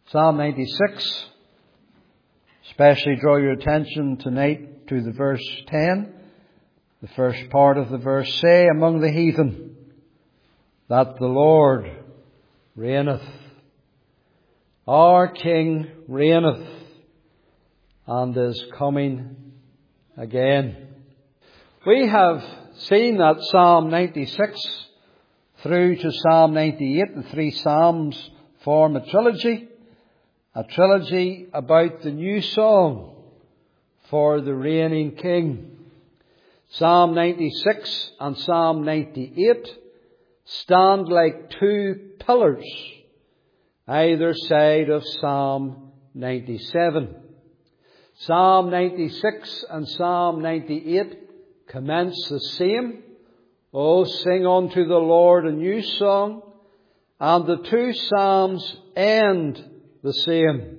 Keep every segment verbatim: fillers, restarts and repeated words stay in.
Psalm ninety-six. Especially draw your attention tonight to the verse ten. The first part of the verse, say among the heathen that the Lord reigneth. Our King reigneth and is coming again. We have seen that Psalm ninety-six through to Psalm ninety-eight, the three Psalms form a trilogy. A trilogy about the new song for the reigning King. Psalm ninety-six and Psalm ninety-eight stand like two pillars either side of Psalm ninety-seven. Psalm ninety-six and Psalm ninety-eight commence the same. Oh, sing unto the Lord a new song. And the two Psalms end the same.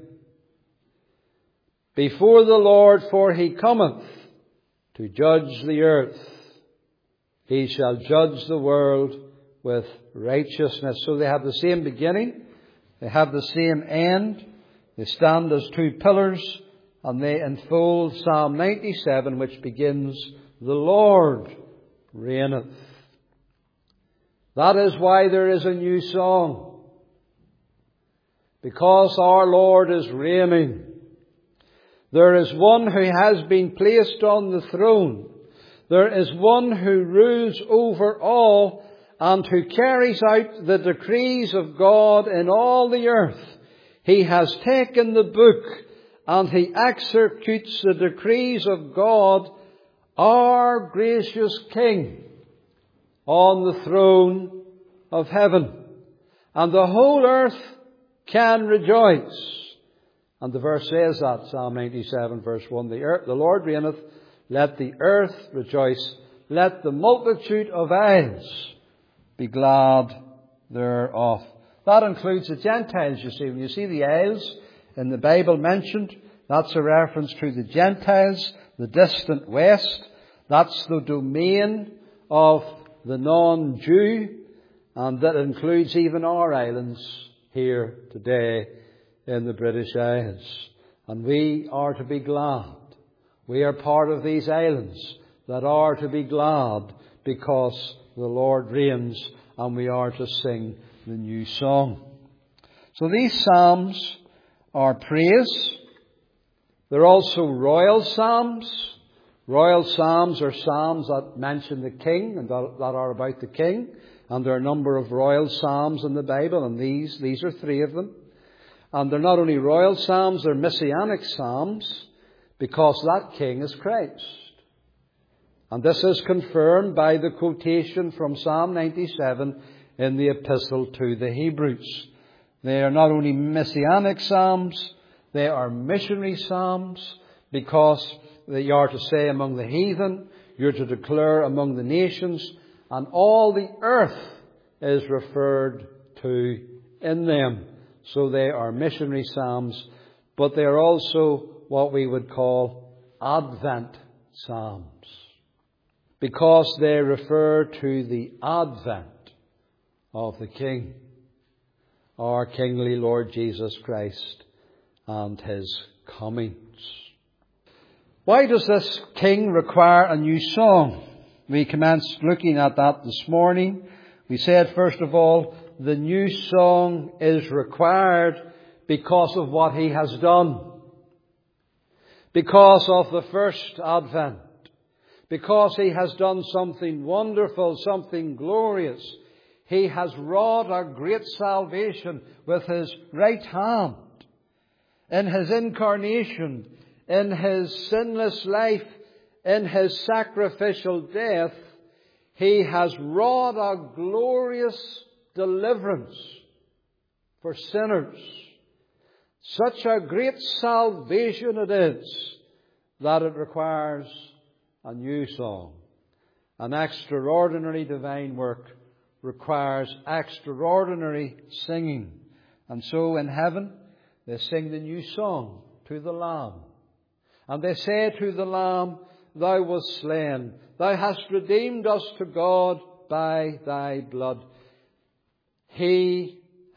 Before the Lord, for he cometh to judge the earth. He shall judge the world with righteousness. So they have the same beginning. They have the same end. They stand as two pillars. And they enfold Psalm ninety-seven, which begins, the Lord reigneth. That is why there is a new song. Because our Lord is reigning. There is one who has been placed on the throne. There is one who rules over all and who carries out the decrees of God in all the earth. He has taken the book and he executes the decrees of God, our gracious King, on the throne of heaven. And the whole earth can rejoice. And the verse says that, Psalm ninety-seven verse one, the earth, the Lord reigneth, let the earth rejoice, let the multitude of isles be glad thereof. That includes the Gentiles, you see. When you see the isles in the Bible mentioned, that's a reference to the Gentiles, the distant west. That's the domain of the non-Jew, and that includes even our islands here today in the British Isles. And we are to be glad. We are part of these islands that are to be glad because the Lord reigns, and we are to sing the new song. So these psalms are praise. They're also royal psalms. Royal psalms are psalms that mention the king and that are about the king. And there are a number of royal psalms in the Bible, and these, these are three of them. And they're not only royal psalms, they're messianic psalms, because that king is Christ. And this is confirmed by the quotation from Psalm ninety-seven in the Epistle to the Hebrews. They are not only messianic psalms, they are missionary psalms, because they are to say among the heathen, you're to declare among the nations, and all the earth is referred to in them. So they are missionary psalms, but they are also what we would call Advent psalms, because they refer to the advent of the King, our kingly Lord Jesus Christ, and his comings. Why does this King require a new song? We commenced looking at that this morning. We said, first of all, the new song is required because of what he has done. Because of the first advent. Because he has done something wonderful, something glorious. He has wrought a great salvation with his right hand. In his incarnation, in his sinless life, in his sacrificial death, he has wrought a glorious deliverance for sinners. Such a great salvation it is that it requires a new song. An extraordinary divine work requires extraordinary singing. And so in heaven, they sing the new song to the Lamb. And they say to the Lamb, Thou wast slain. Thou hast redeemed us to God by thy blood. He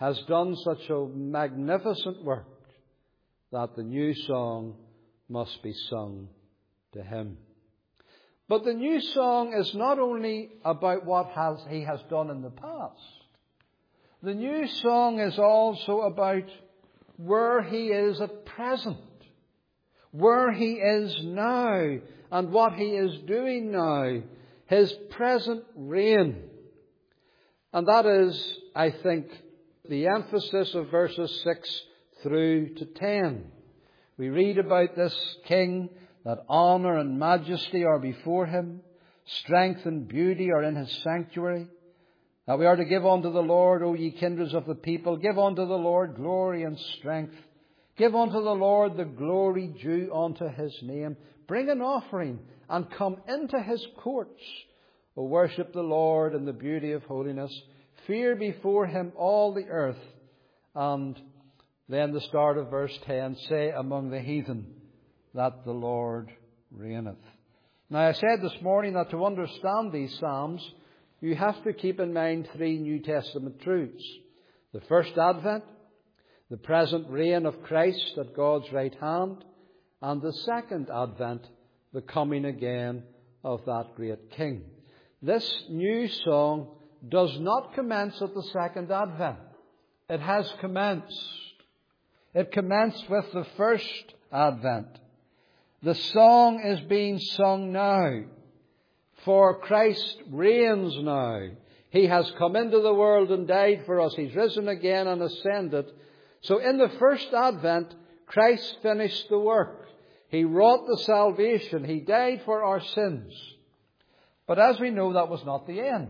has done such a magnificent work that the new song must be sung to Him. But the new song is not only about what has, He has done in the past. The new song is also about where He is at present, where He is now, and what He is doing now, His present reign. And that is, I think, the emphasis of verses six through to ten. We read about this King, that honour and majesty are before Him, strength and beauty are in His sanctuary, that we are to give unto the Lord, O ye kindreds of the people, give unto the Lord glory and strength. Give unto the Lord the glory due unto His name. Bring an offering and come into His courts. O worship the Lord in the beauty of holiness. Fear before Him all the earth. And then the start of verse ten, say among the heathen that the Lord reigneth. Now I said this morning that to understand these Psalms, you have to keep in mind three New Testament truths. The first advent, the present reign of Christ at God's right hand, and the second advent, the coming again of that great King. This new song does not commence at the second advent. It has commenced. It commenced with the first advent. The song is being sung now, for Christ reigns now. He has come into the world and died for us. He's risen again and ascended. So in the first advent, Christ finished the work. He wrought the salvation. He died for our sins. But as we know, that was not the end.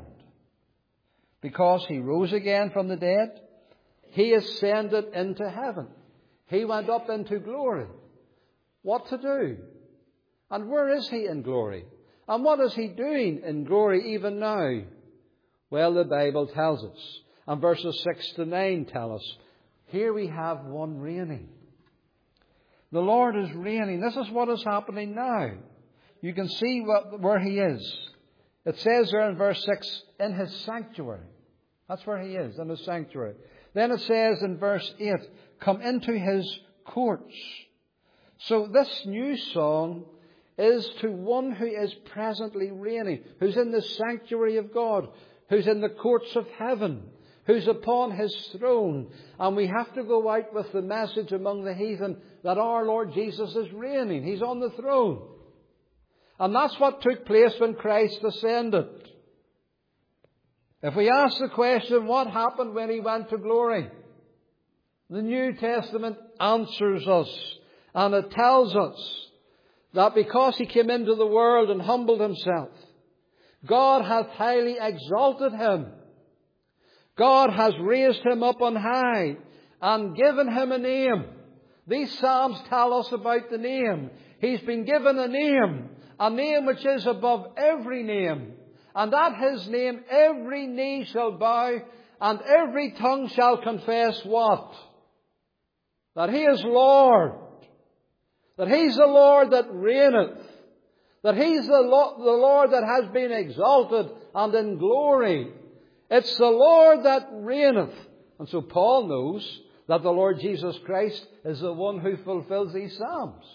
Because He rose again from the dead, He ascended into heaven. He went up into glory. What to do? And where is He in glory? And what is He doing in glory even now? Well, the Bible tells us. And verses six to nine tell us. Here we have one reigning. The Lord is reigning. This is what is happening now. You can see what, where He is. It says there in verse six, in His sanctuary. That's where He is, in His sanctuary. Then it says in verse eight, come into His courts. So this new song is to one who is presently reigning, who's in the sanctuary of God, who's in the courts of heaven, who's upon His throne. And we have to go out with the message among the heathen that our Lord Jesus is reigning. He's on the throne. And that's what took place when Christ ascended. If we ask the question, what happened when He went to glory? The New Testament answers us. And it tells us that because He came into the world and humbled Himself, God hath highly exalted Him. God has raised Him up on high and given Him a name. These Psalms tell us about the name. He's been given a name, a name which is above every name. And at His name every knee shall bow and every tongue shall confess what? That He is Lord. That He's the Lord that reigneth. That He's the Lord that has been exalted and in glory. It's the Lord that reigneth. And so Paul knows that the Lord Jesus Christ is the one who fulfills these Psalms.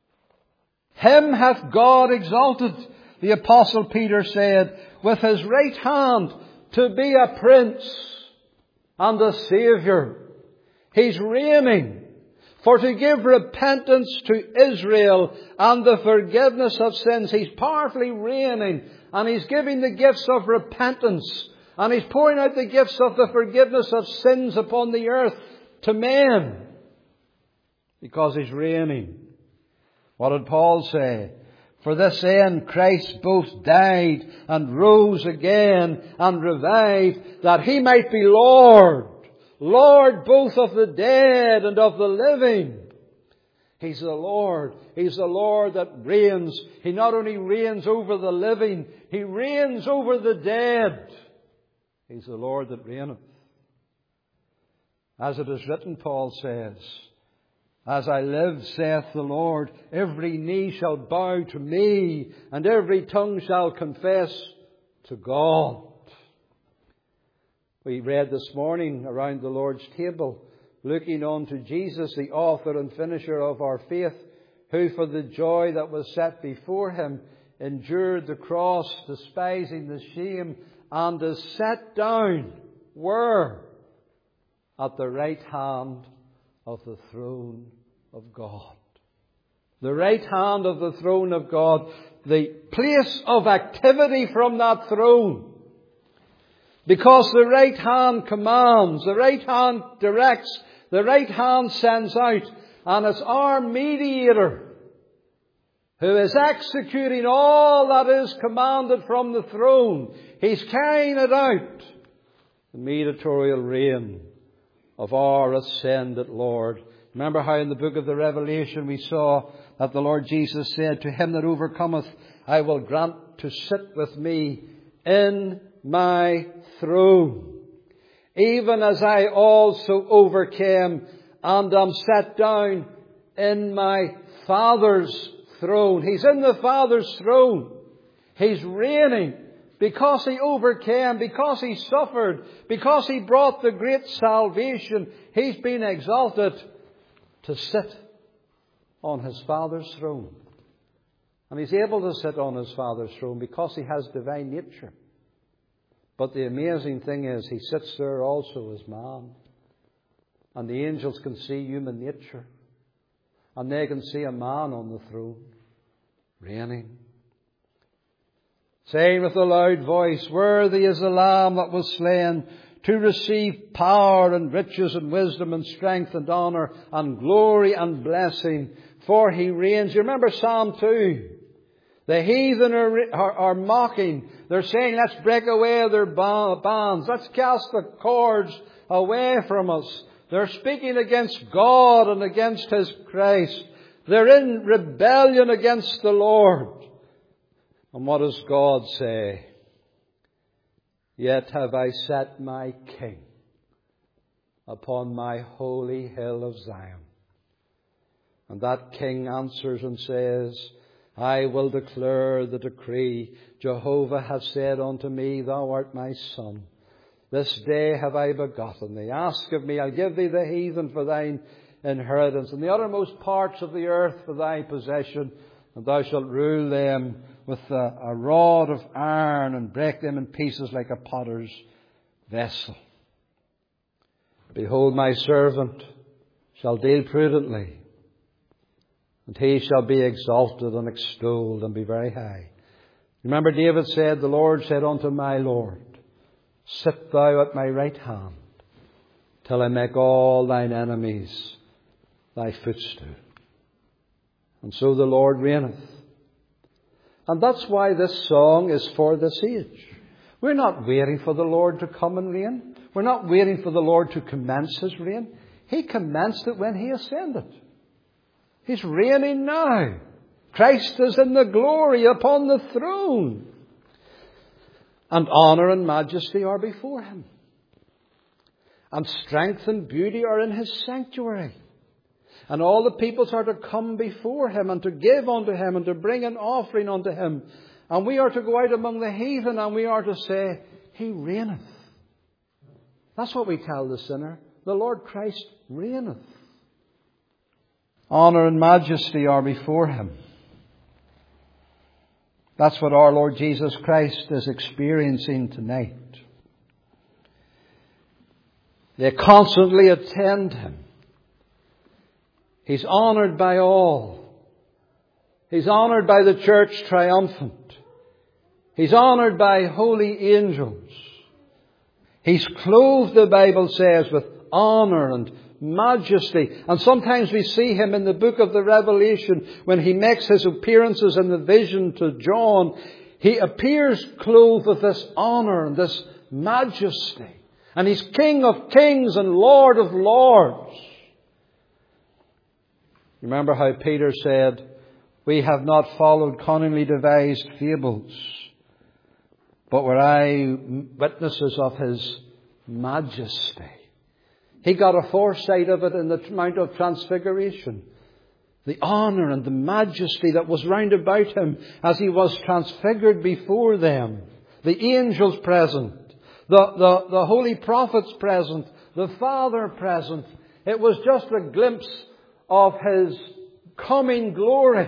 Him hath God exalted, the Apostle Peter said, with His right hand to be a prince and a saviour. He's reigning for to give repentance to Israel and the forgiveness of sins. He's powerfully reigning, and He's giving the gifts of repentance, and He's pouring out the gifts of the forgiveness of sins upon the earth to men, because He's reigning. What did Paul say? For this end Christ both died and rose again and revived, that He might be Lord, Lord both of the dead and of the living. He's the Lord. He's the Lord that reigns. He not only reigns over the living, He reigns over the dead. He's the Lord that reigneth. As it is written, Paul says, as I live, saith the Lord, every knee shall bow to me, and every tongue shall confess to God. We read this morning around the Lord's table, looking on to Jesus, the author and finisher of our faith, who for the joy that was set before him endured the cross, despising the shame, and is set down, where? At the right hand of the throne of God. The right hand of the throne of God, the place of activity from that throne. Because the right hand commands, the right hand directs, the right hand sends out, and it's our mediator who is executing all that is commanded from the throne. He's carrying it out. The mediatorial reign of our ascended Lord. Remember how in the book of the Revelation we saw that the Lord Jesus said, to him that overcometh, I will grant to sit with me in my throne, even as I also overcame and am set down in my Father's throne. He's in the Father's throne. He's reigning because he overcame, because he suffered, because he brought the great salvation. He's been exalted to sit on his Father's throne. And he's able to sit on his Father's throne because he has divine nature. But the amazing thing is, he sits there also as man. And the angels can see human nature. And they can see a man on the throne, reigning, saying with a loud voice, worthy is the Lamb that was slain to receive power and riches and wisdom and strength and honour and glory and blessing. For he reigns. You remember Psalm two? The heathen are, are, are mocking. They're saying, let's break away their bands. Let's cast the cords away from us. They're speaking against God and against His Christ. They're in rebellion against the Lord. And what does God say? Yet have I set my King upon my holy hill of Zion. And that King answers and says, I will declare the decree. Jehovah hath said unto me, thou art my son. This day have I begotten thee. Ask of me, I'll give thee the heathen for thine inheritance, and the uttermost parts of the earth for thy possession. And thou shalt rule them with a, a rod of iron, and break them in pieces like a potter's vessel. Behold, my servant shall deal prudently, and he shall be exalted and extolled and be very high. Remember, David said, the Lord said unto my Lord, sit thou at my right hand, till I make all thine enemies thy footstool. And so the Lord reigneth. And that's why this song is for this age. We're not waiting for the Lord to come and reign. We're not waiting for the Lord to commence His reign. He commenced it when He ascended. He's reigning now. Christ is in the glory upon the throne. And honour and majesty are before Him. And strength and beauty are in His sanctuary. And all the peoples are to come before Him and to give unto Him and to bring an offering unto Him. And we are to go out among the heathen and we are to say, He reigneth. That's what we tell the sinner. The Lord Christ reigneth. Honour and majesty are before Him. That's what our Lord Jesus Christ is experiencing tonight. They constantly attend Him. He's honoured by all. He's honoured by the church triumphant. He's honoured by holy angels. He's clothed, the Bible says, with honour and majesty. And sometimes we see Him in the book of the Revelation when He makes His appearances in the vision to John. He appears clothed with this honour and this majesty. And He's King of kings and Lord of lords. Remember how Peter said, we have not followed cunningly devised fables, but were eyewitnesses of His majesty. He got a foresight of it in the Mount of Transfiguration. The honour and the majesty that was round about Him as He was transfigured before them. The angels present. the, the, the holy prophets present, the Father present. It was just a glimpse of His coming glory.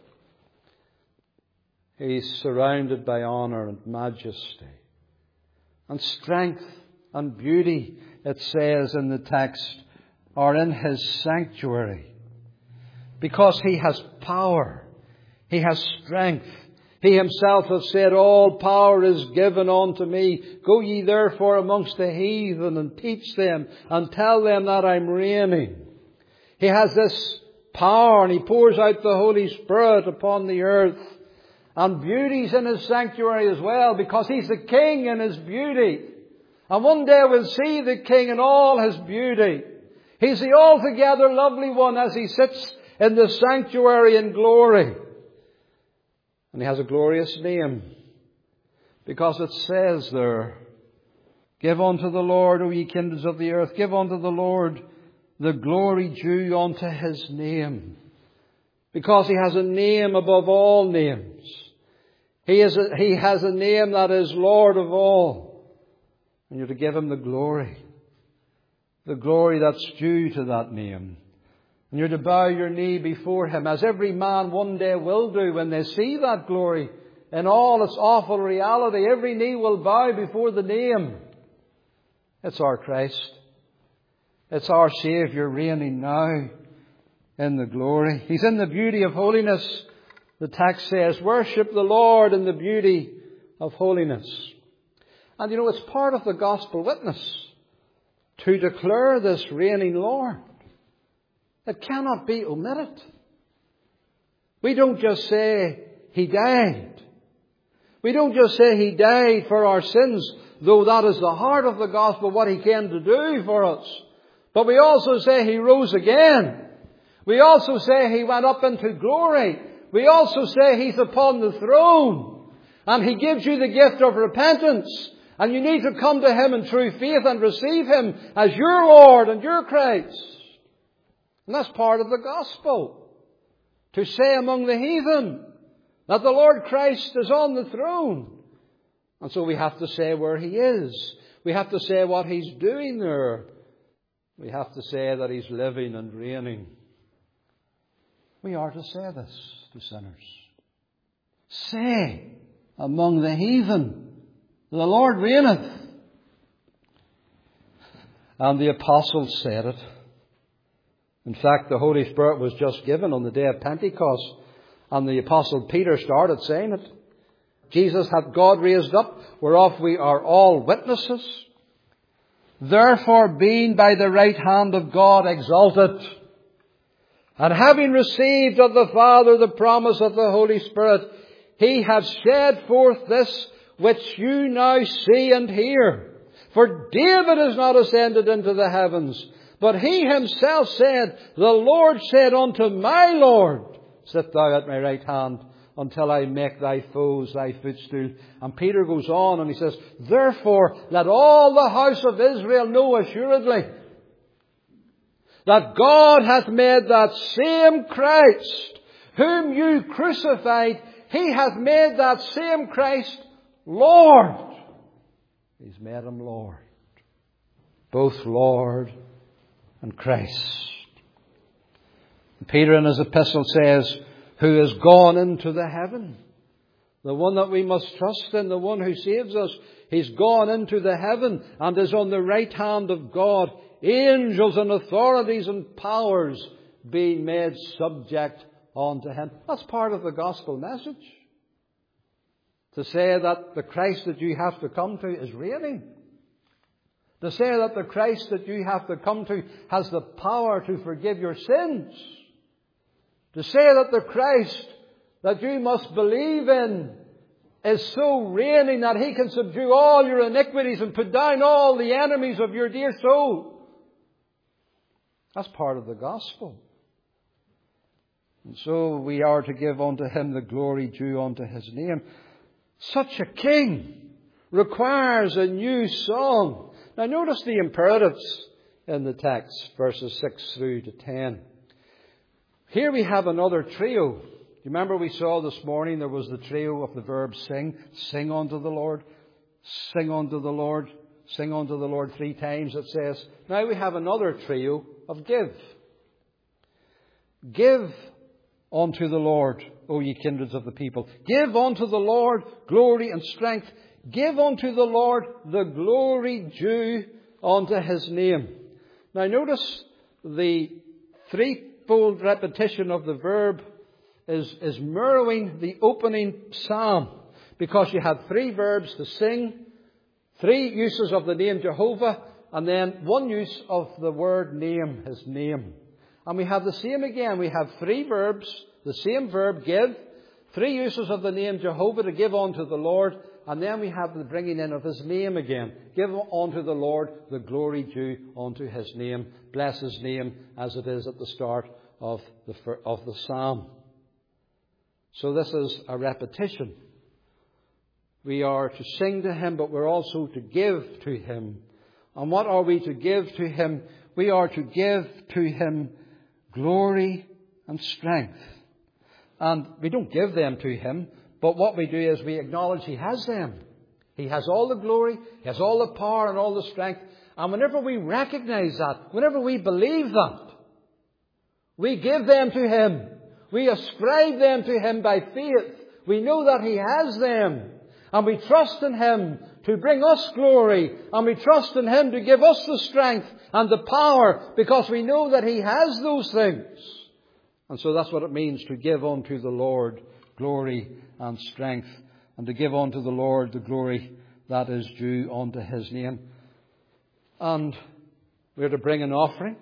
He's surrounded by honour and majesty and strength and beauty, it says in the text, are in His sanctuary. Because He has power. He has strength. He Himself has said, all power is given unto me. Go ye therefore amongst the heathen and teach them and tell them that I'm reigning. He has this power and He pours out the Holy Spirit upon the earth. And beauty's in His sanctuary as well, because He's the King in His beauty. And one day we'll see the King in all His beauty. He's the altogether lovely one as He sits in the sanctuary in glory. And He has a glorious name, because it says there, give unto the Lord, O ye kindreds of the earth, give unto the Lord the glory due unto His name. Because He has a name above all names. He, is a, he has a name that is Lord of all. And you're to give Him the glory. The glory that's due to that name. And you're to bow your knee before Him, as every man one day will do when they see that glory in all its awful reality. Every knee will bow before the name. It's our Christ. It's our Saviour reigning now in the glory. He's in the beauty of holiness. The text says, worship the Lord in the beauty of holiness. And you know, it's part of the gospel witness to declare this reigning Lord. It cannot be omitted. We don't just say He died. We don't just say He died for our sins, though that is the heart of the gospel, what He came to do for us. But we also say He rose again. We also say He went up into glory. We also say He's upon the throne. And He gives you the gift of repentance. And you need to come to Him in true faith and receive Him as your Lord and your Christ. And that's part of the gospel. To say among the heathen that the Lord Christ is on the throne. And so we have to say where He is. We have to say what He's doing there. We have to say that He's living and reigning. We are to say this to sinners. Say among the heathen, the Lord reigneth. And the apostles said it. In fact, the Holy Spirit was just given on the day of Pentecost, and the Apostle Peter started saying it. Jesus hath God raised up, whereof we are all witnesses. Therefore, being by the right hand of God exalted, and having received of the Father the promise of the Holy Spirit, He hath shed forth this which you now see and hear. For David is not ascended into the heavens, but he himself said, the Lord said unto my Lord, sit thou at my right hand until I make thy foes thy footstool. And Peter goes on and he says, therefore let all the house of Israel know assuredly that God hath made that same Christ whom you crucified, He hath made that same Christ Lord. He's made Him Lord. Both Lord and Christ. Peter in his epistle says, who has gone into the heaven. The one that we must trust in, the one who saves us. He's gone into the heaven and is on the right hand of God. Angels and authorities and powers being made subject unto Him. That's part of the gospel message. To say that the Christ that you have to come to is reigning. To say that the Christ that you have to come to has the power to forgive your sins. To say that the Christ that you must believe in is so reigning that He can subdue all your iniquities and put down all the enemies of your dear soul. That's part of the gospel. And so we are to give unto Him the glory due unto His name. Such a King requires a new song. Now notice the imperatives in the text, verses six through to ten. Here we have another trio. Do you remember we saw this morning there was the trio of the verb sing. Sing unto the Lord. Sing unto the Lord. sing unto the Lord three times, it says, now we have another trio of give. Give unto the Lord, O ye kindreds of the people. Give unto the Lord glory and strength. Give unto the Lord the glory due unto His name. Now notice the threefold repetition of the verb is, is mirroring the opening psalm. Because you have three verbs to sing, three uses of the name Jehovah, and then one use of the word name, His name. And we have the same again. We have three verbs, the same verb, give, three uses of the name Jehovah to give unto the Lord, and then we have the bringing in of His name again. Give unto the Lord the glory due unto His name. Bless His name as it is at the start of the, of the psalm. So this is a repetition. We are to sing to Him, but we're also to give to Him. And what are we to give to Him? We are to give to Him glory and strength. And we don't give them to Him, but what we do is we acknowledge He has them. He has all the glory, He has all the power and all the strength. And whenever we recognize that, whenever we believe that, we give them to Him. We ascribe them to Him by faith. We know that He has them. And we trust in Him to bring us glory. And we trust in Him to give us the strength and the power, because we know that He has those things. And so that's what it means to give unto the Lord glory and strength. And to give unto the Lord the glory that is due unto His name. And we're to bring an offering.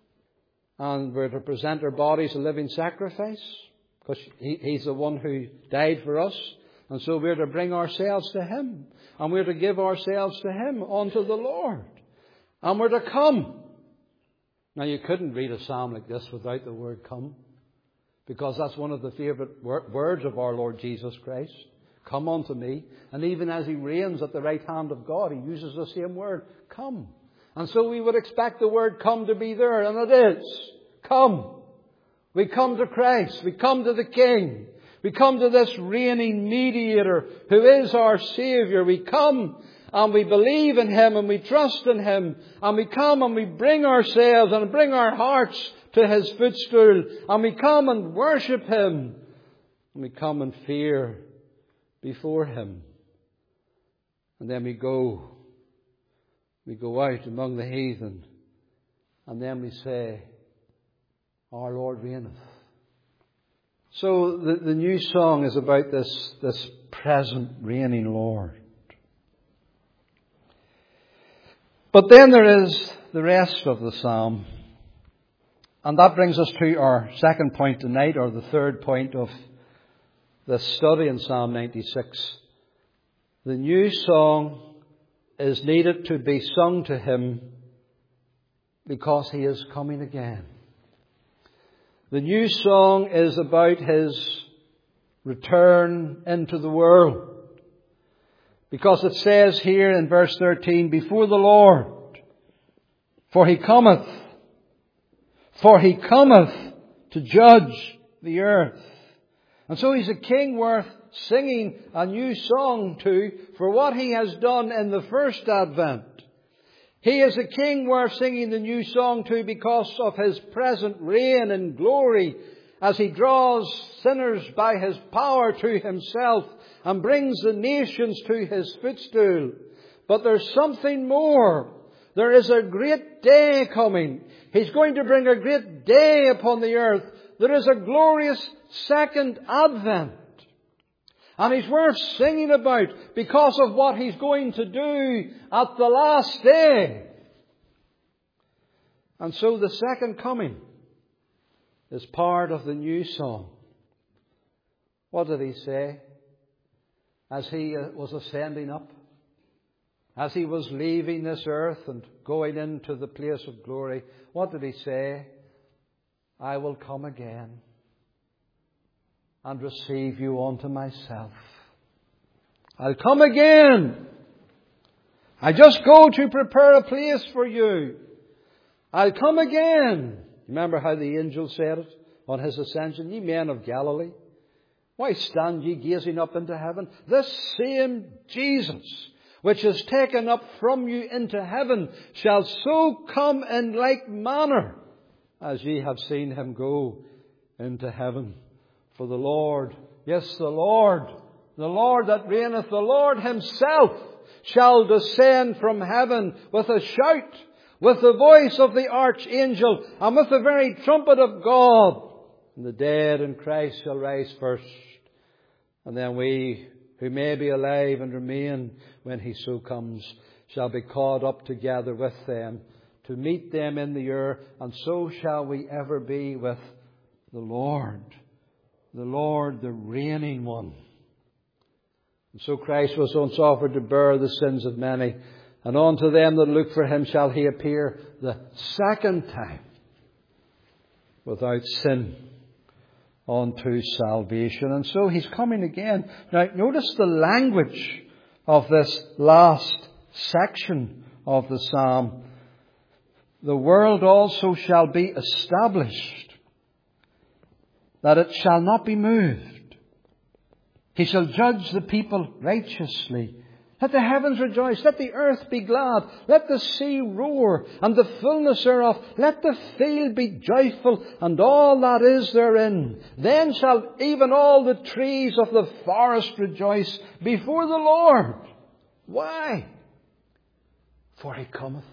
And we're to present our bodies a living sacrifice. Because he, He's the one who died for us. And so we're to bring ourselves to Him. And we're to give ourselves to Him unto the Lord. And we're to come. Now you couldn't read a psalm like this without the word come. Because that's one of the favourite words of our Lord Jesus Christ. Come unto me. And even as He reigns at the right hand of God, He uses the same word. Come. And so we would expect the word come to be there. And it is. Come. We come to Christ. We come to the King. We come to this reigning mediator who is our Saviour. We come and we believe in Him and we trust in Him. And we come and we bring ourselves and bring our hearts to His footstool. And we come and worship Him. And we come in fear before Him. And then we go. We go out among the heathen. And then we say, our Lord reigneth. So the, the new song is about this, this present reigning Lord. But then there is the rest of the psalm. And that brings us to our second point tonight, or the third point of this study in Psalm ninety-six. The new song is needed to be sung to Him because He is coming again. The new song is about His return into the world. Because it says here in verse thirteen, before the Lord, for He cometh, for He cometh to judge the earth. And so He's a King worth singing a new song to for what He has done in the first advent. He is a King worth singing the new song to because of His present reign and glory as He draws sinners by His power to Himself and brings the nations to His footstool. But there's something more. There is a great day coming. He's going to bring a great day upon the earth. There is a glorious second advent. And He's worth singing about because of what He's going to do at the last day. And so the second coming is part of the new song. What did He say? As He was ascending up, as He was leaving this earth and going into the place of glory, what did He say? I will come again and receive you unto myself. I'll come again. I just go to prepare a place for you. I'll come again. Remember how the angel said it on His ascension? Ye men of Galilee, why stand ye gazing up into heaven? This same Jesus, which is taken up from you into heaven, shall so come in like manner as ye have seen him go into heaven. For the Lord, yes, the Lord, the Lord that reigneth, the Lord himself shall descend from heaven with a shout, with the voice of the archangel, and with the very trumpet of God. And the dead in Christ shall rise first. And then we who may be alive and remain when he so comes shall be caught up together with them to meet them in the air, and so shall we ever be with the Lord. The Lord, the reigning one. And so Christ was once offered to bear the sins of many, and unto them that look for him shall he appear the second time without sin unto salvation. And so he's coming again. Now notice the language of this last section of the psalm. The world also shall be established, that it shall not be moved. He shall judge the people righteously. Let the heavens rejoice. Let the earth be glad. Let the sea roar, and the fullness thereof. Let the field be joyful, and all that is therein. Then shall even all the trees of the forest rejoice before the Lord. Why? For he cometh.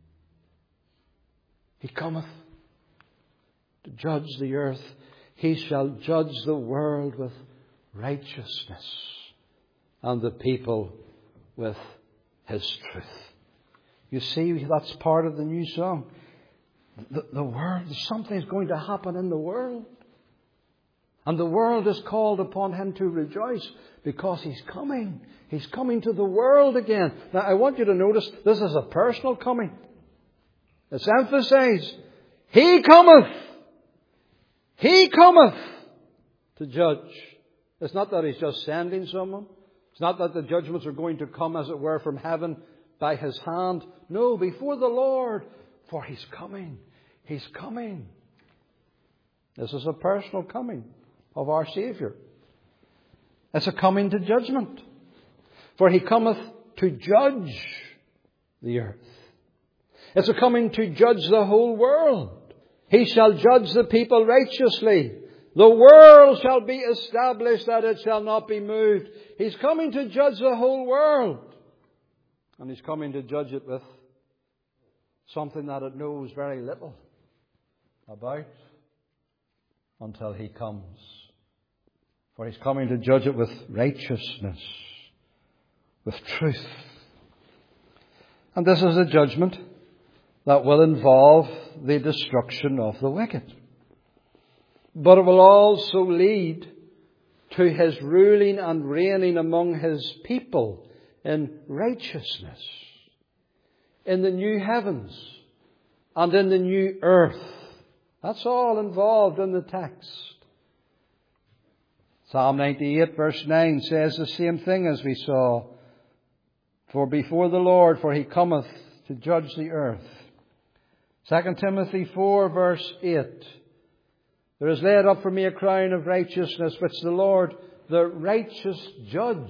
He cometh to judge the earth. He shall judge the world with righteousness, and the people with his truth. You see, that's part of the new song. The, the world, something's going to happen in the world. And the world is called upon him to rejoice because he's coming. He's coming to the world again. Now, I want you to notice this is a personal coming. It's emphasized. He cometh. He cometh to judge. It's not that he's just sending someone. It's not that the judgments are going to come, as it were, from heaven by his hand. No, before the Lord. For he's coming. He's coming. This is a personal coming of our Saviour. It's a coming to judgment. For he cometh to judge the earth. It's a coming to judge the whole world. He shall judge the people righteously. The world shall be established, that it shall not be moved. He's coming to judge the whole world. And he's coming to judge it with something that it knows very little about until he comes. For he's coming to judge it with righteousness, with truth. And this is a judgment that will involve the destruction of the wicked. But it will also lead to his ruling and reigning among his people in righteousness, in the new heavens and in the new earth. That's all involved in the text. Psalm ninety-eight verse nine says the same thing as we saw. For before the Lord, for he cometh to judge the earth. Second Timothy four verse eight. There is laid up for me a crown of righteousness, which the Lord, the righteous judge,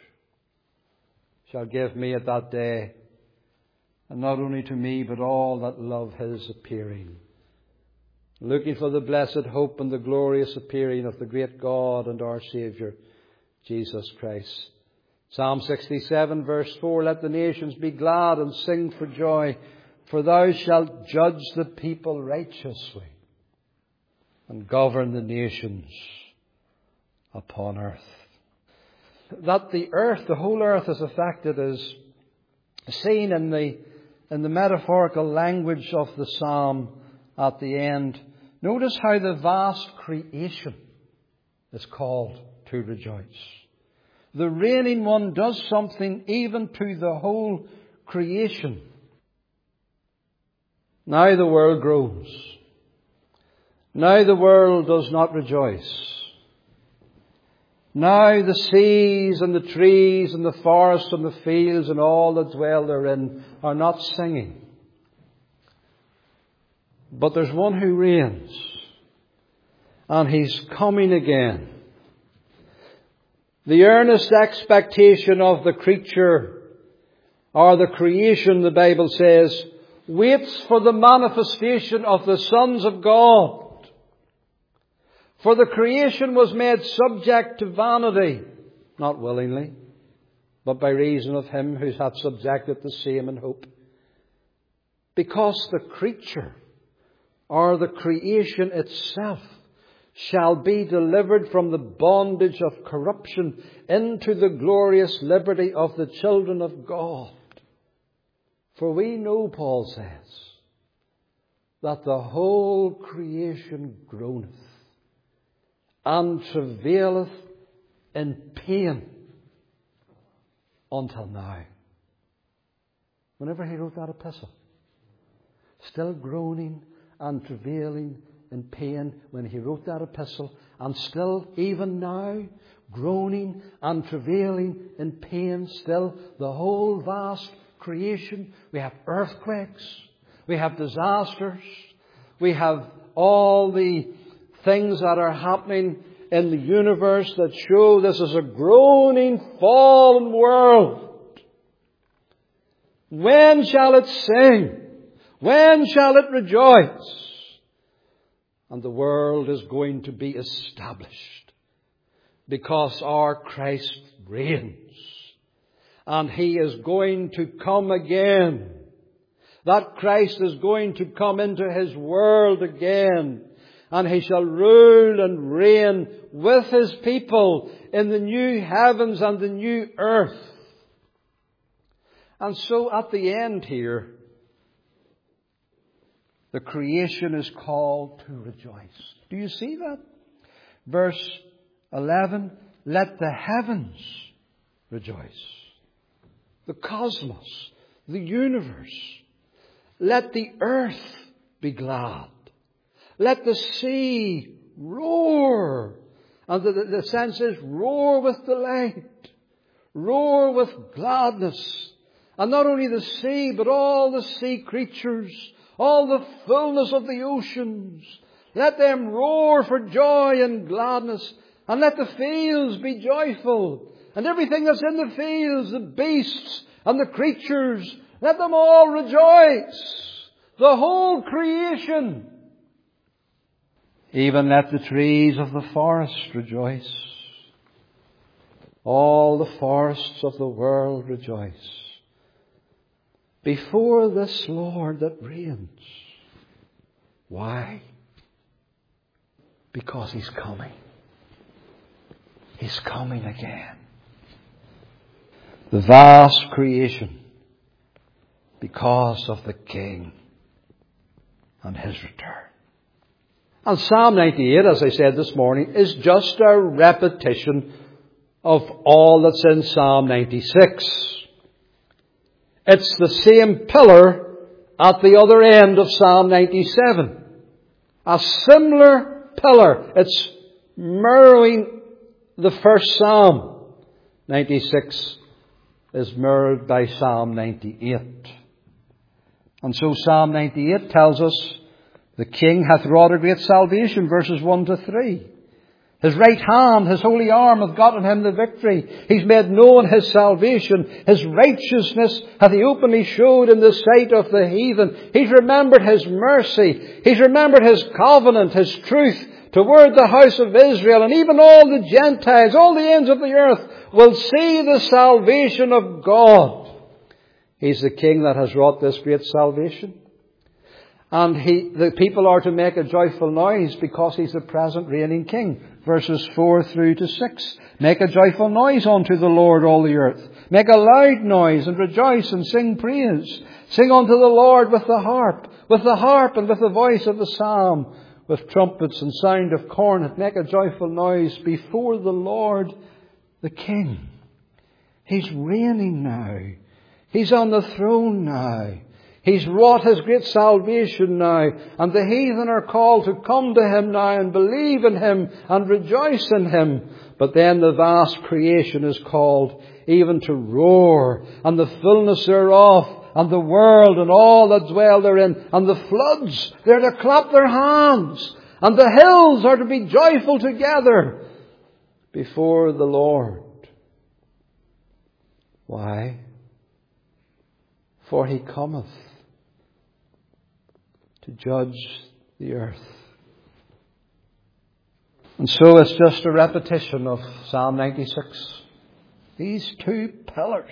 shall give me at that day. And not only to me, but all that love his appearing. Looking for the blessed hope and the glorious appearing of the great God and our Saviour, Jesus Christ. Psalm sixty-seven verse four, let the nations be glad and sing for joy, for thou shalt judge the people righteously and govern the nations upon earth. That the earth, the whole earth is affected, is seen in the, in the metaphorical language of the psalm at the end. Notice how the vast creation is called to rejoice. The reigning one does something even to the whole creation. Now the world groans. Now the world does not rejoice. Now the seas and the trees and the forests and the fields and all that dwell therein are not singing. But there's one who reigns, and he's coming again. The earnest expectation of the creature or the creation, the Bible says, waits for the manifestation of the sons of God. For the creation was made subject to vanity, not willingly, but by reason of him who hath subjected the same in hope. Because the creature, or the creation itself, shall be delivered from the bondage of corruption into the glorious liberty of the children of God. For we know, Paul says, that the whole creation groaneth and travaileth in pain until now. Whenever he wrote that epistle, still groaning and travailing in pain when he wrote that epistle, and still, even now, groaning and travailing in pain still, the whole vast creation. We have earthquakes, we have disasters, we have all the things that are happening in the universe that show this is a groaning, fallen world. When shall it sing? When shall it rejoice? And the world is going to be established because our Christ reigns. And He is going to come again. That Christ is going to come into His world again. And He shall rule and reign with His people in the new heavens and the new earth. And so at the end here, the creation is called to rejoice. Do you see that? Verse eleven, let the heavens rejoice. The cosmos, the universe. Let the earth be glad. Let the sea roar. And the, the, the sense is roar with delight. Roar with gladness. And not only the sea, but all the sea creatures. All the fullness of the oceans. Let them roar for joy and gladness. And let the fields be joyful. And everything that's in the fields, the beasts and the creatures, let them all rejoice. The whole creation. Even let the trees of the forest rejoice. All the forests of the world rejoice before this Lord that reigns. Why? Because He's coming. He's coming again. The vast creation, because of the King and His return. And Psalm ninety-eight, as I said this morning, is just a repetition of all that's in Psalm ninety-six. It's the same pillar at the other end of Psalm ninety-seven. A similar pillar. It's mirroring the first Psalm. ninety-six is mirrored by Psalm ninety-eight. And so Psalm ninety-eight tells us the King hath wrought a great salvation, verses one to three. His right hand, His holy arm hath gotten Him the victory. He's made known His salvation. His righteousness hath He openly showed in the sight of the heathen. He's remembered His mercy. He's remembered His covenant, His truth toward the house of Israel. And even all the Gentiles, all the ends of the earth will see the salvation of God. He's the King that has wrought this great salvation. And he, the people are to make a joyful noise because He's the present reigning King. Verses four through to six. Make a joyful noise unto the Lord, all the earth. Make a loud noise and rejoice and sing praise. Sing unto the Lord with the harp, with the harp and with the voice of the psalm, with trumpets and sound of cornet. Make a joyful noise before the Lord, the King. He's reigning now. He's on the throne now. He's wrought His great salvation now. And the heathen are called to come to Him now and believe in Him and rejoice in Him. But then the vast creation is called even to roar, and the fullness thereof, and the world and all that dwell therein. And the floods, they're to clap their hands. And the hills are to be joyful together before the Lord. Why? For he cometh to judge the earth. And so it's just a repetition of Psalm ninety-six. These two pillars.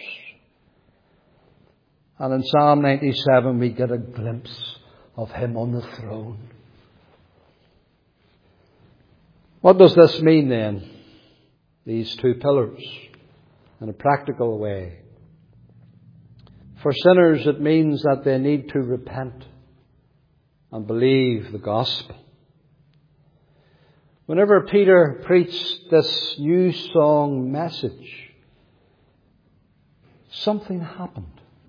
And in Psalm ninety-seven we get a glimpse of him on the throne. What does this mean then? These two pillars in a practical way. For sinners it means that they need to repent and believe the gospel. Whenever Peter preached this new song message, something happened.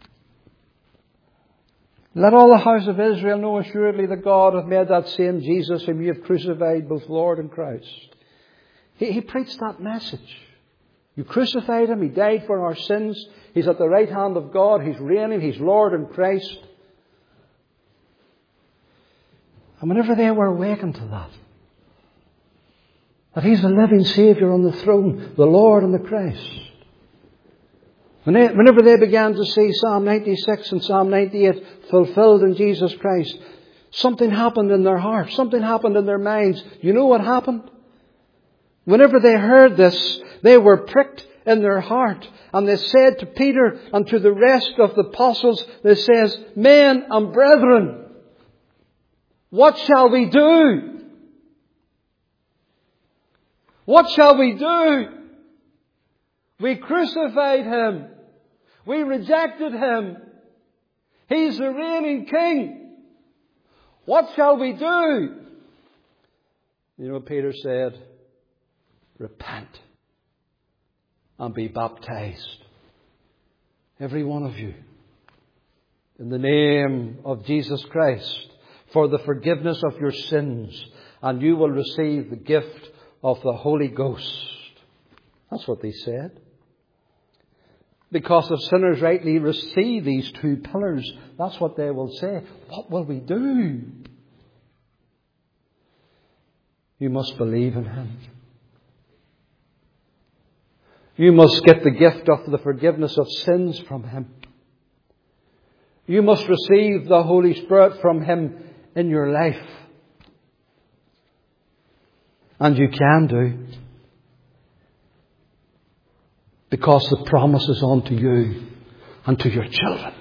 Let all the house of Israel know assuredly that God hath made that same Jesus whom you have crucified both Lord and Christ. He, he preached that message. You crucified him, he died for our sins, he's at the right hand of God, he's reigning, he's Lord and Christ. And whenever they were awakened to that, that he's the living Saviour on the throne, the Lord and the Christ. When they, whenever they began to see Psalm ninety-six and Psalm ninety-eight fulfilled in Jesus Christ, something happened in their hearts, something happened in their minds. You know what happened? Whenever they heard this, they were pricked in their heart. And they said to Peter and to the rest of the apostles, they says, men and brethren, what shall we do? What shall we do? We crucified him. We rejected him. He's the reigning king. What shall we do? You know what Peter said? Repent and be baptized. Every one of you. In the name of Jesus Christ. For the forgiveness of your sins. And you will receive the gift of the Holy Ghost. That's what they said. Because if sinners rightly receive these two pillars, that's what they will say. What will we do? You must believe in him. You must get the gift of the forgiveness of sins from him. You must receive the Holy Spirit from him in your life. And you can do. Because the promise is unto you and to your children.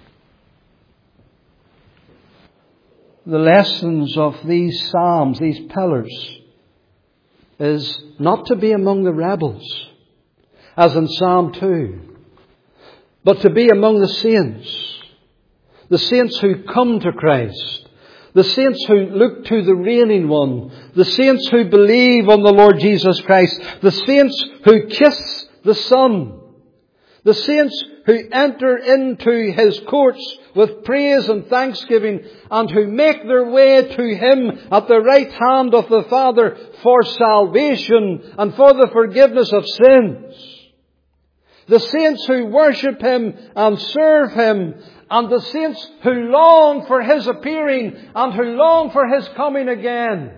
The lessons of these psalms, these pillars, is not to be among the rebels, as in Psalm two, but to be among the saints. The saints who come to Christ. The saints who look to the reigning one. The saints who believe on the Lord Jesus Christ. The saints who kiss the Son. The saints who enter into his courts with praise and thanksgiving and who make their way to him at the right hand of the Father for salvation and for the forgiveness of sins. The saints who worship him and serve him, and the saints who long for his appearing and who long for his coming again.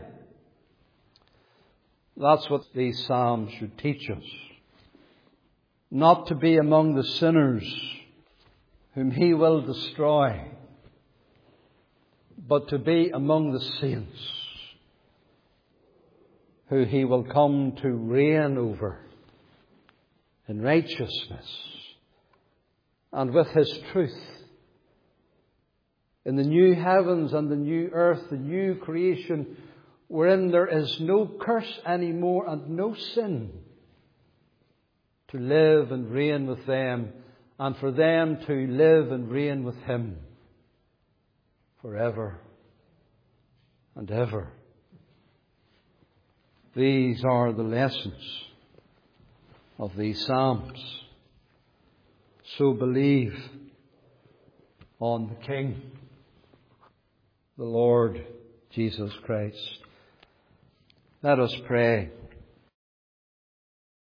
That's what these psalms should teach us. Not to be among the sinners whom he will destroy, but to be among the saints who he will come to reign over in righteousness and with his truth. In the new heavens and the new earth, the new creation, wherein there is no curse anymore and no sin, to live and reign with them, and for them to live and reign with him forever and ever. These are the lessons of these psalms. So believe on the King, the Lord Jesus Christ. Let us pray.